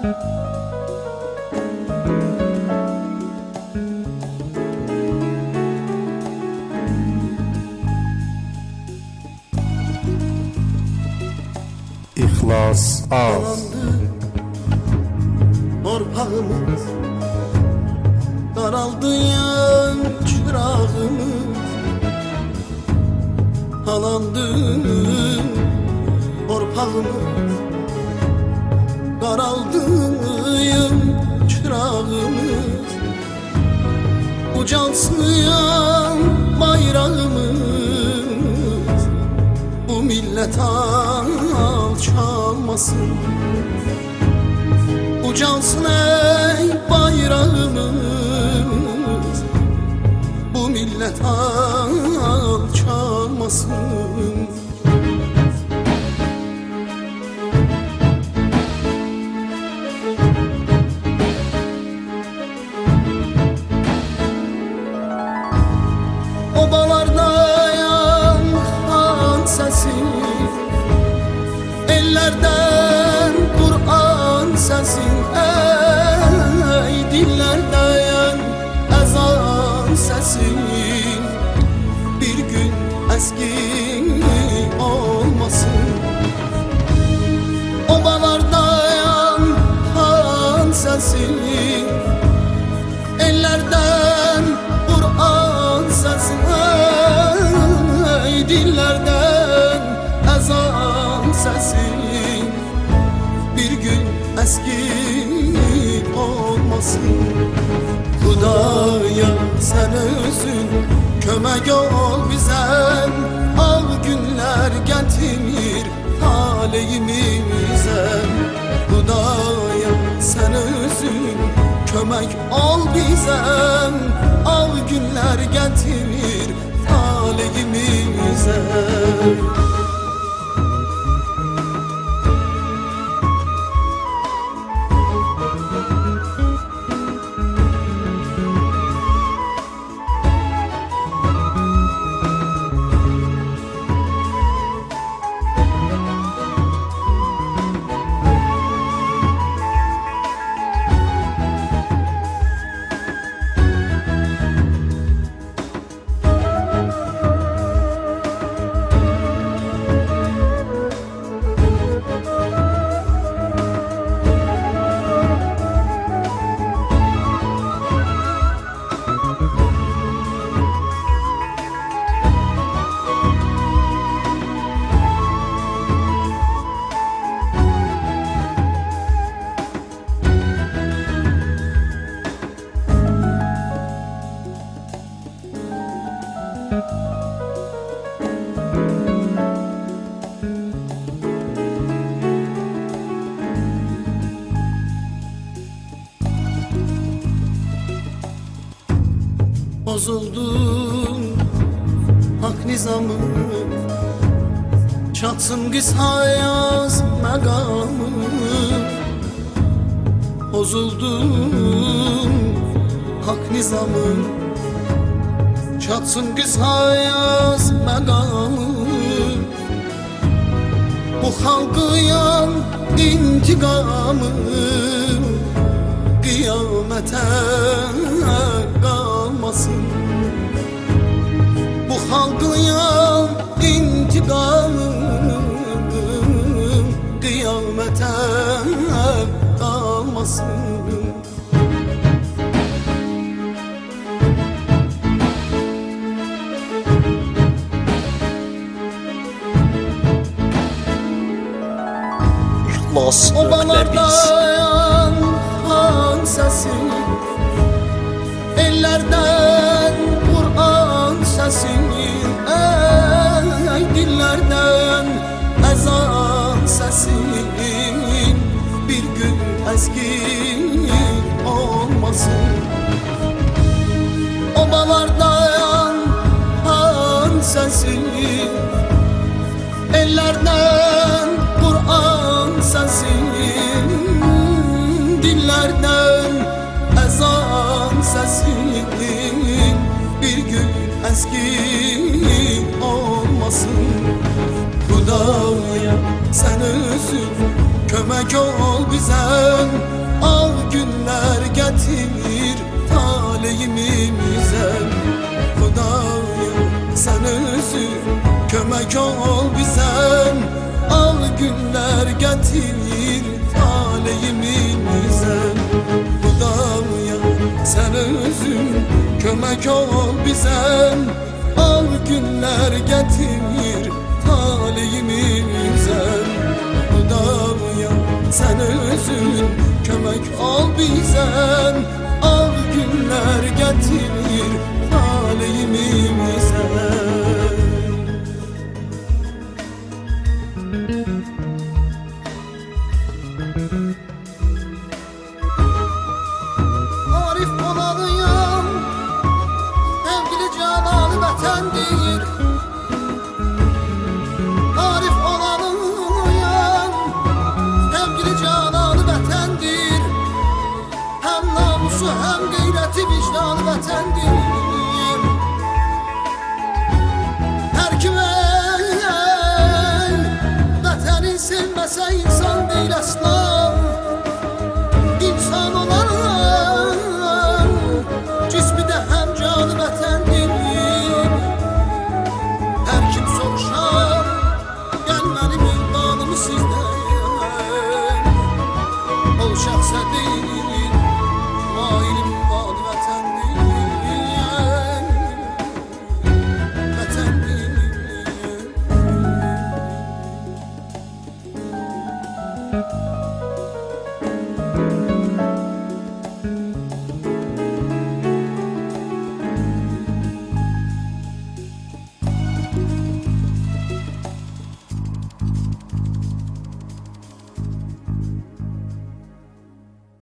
İhlas az. Torpağımız daraldı yan çırağımız, halandı torpağımız daraldı yan çırağımız, ucalsın bayrağımız, bu millet alçalmasın. Ucalsın ey bayrağımız, bu millet alçalmasın. Obalarda yankılan sesi, ellerden Kur'an sesi, ey dillerden ezan sesi, bir gün eski olmasın. Obalarda yankılan sesi, ellerden Kur'an sesi, ey dillerden ezan sesi, bir gün eski olmasın. Xudaya sen özün kömək ol bizə, al günlər gətirir taleyimizə. Xudaya sen özün kömək ol bizə, al günlər gətirir taleyimizə. Bozuldu hak nizamı, çatsın qisayaz məqamı. Bozuldu hak nizamı, çatsın qisayaz məqamı. Bu xalqıyan intiqamı qiyamətə qalmasın. Bu xalqıyan intiqamı qiyamətə qalmasın. Obalarda yankılan sesi, ellerden Kur'an sesi, ey dillerden ezan sesi, bir gün eski olmasın. Obalarda yankılan sesi, ellerden Kur'an sesi, dillerden ezan sesi, bir gün eski olmasın. Xudaya sen özün kömək kömek ol bize. Al günler getir talihimize. Xudaya sen özün kömek ol bize. Al günler getir talihimize. Xudaya sen özün kömek ol bize. Al günler getir talihimize. Xudaya sen özün kömek ol bize. Al günler getir talihimize.